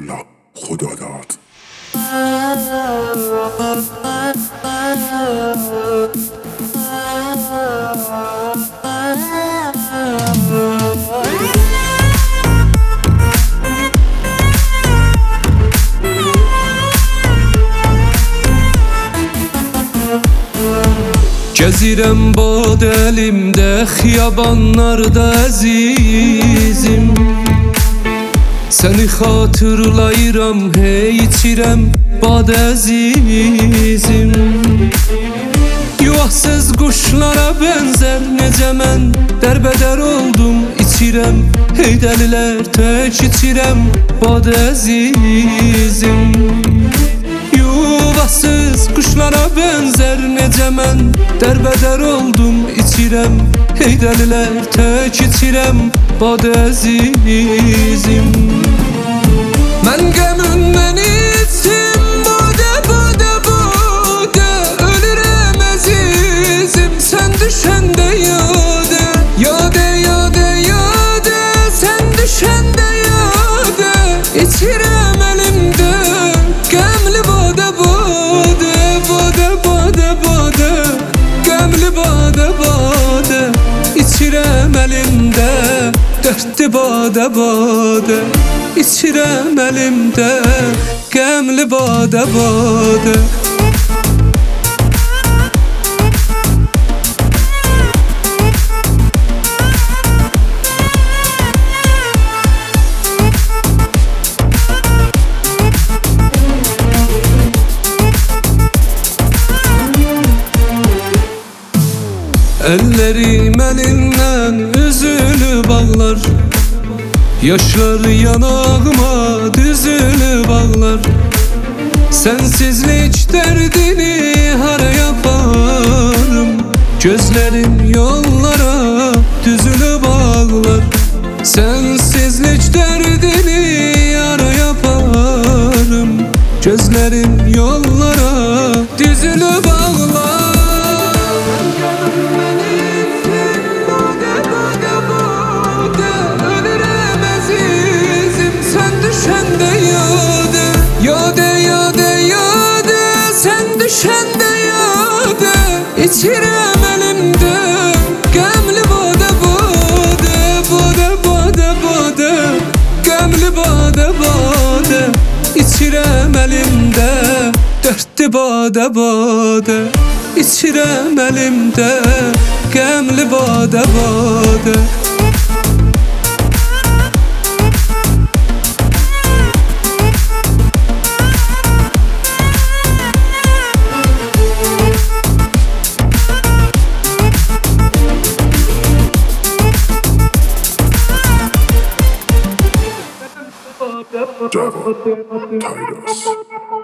الله خدا داد. Gəzirəm bad əlimdə, xiyabanlarda əzizim. Səni xatırlayıram, hey içirəm bad əzizim. Yuvasız quşlara bənzər necə mən dərbədər oldum, içirəm hey dəlilər tək içirəm bad əzizim. Yuvasız quşlara bənzər necə mən dərbədər oldum, içirəm hey dəlilər tək içirəm bad əzizim. Mən qəmündən içim badə badə badə, ölürəm əzizim sən düşəndə yadə. Yadə yadə yadə sən düşəndə yadə, içirəm əlimdə qəmli badə badə badə badə badə, qəmli badə badə, içirəm əlimdə dərdli badə badə, içirəm əlimdə qəmli badə badə. Əllərim əlindən üzülüb ağlar, yaşlar yanağıma düzülüb ağlar. Sənsizlik dərdini haraya aparım, gözlərim yollara düzülüb ağlar. Sənsizlik dərdini haraya aparım, gözlərim yollara düzülüb ağlar. Düşəndə yadə, içirəm əlimdə qəmli badə badə badə badə badə, qəmli badə badə, içirəm əlimdə dərdli badə badə, içirəm əlimdə qəmli badə badə. Devil, Titus.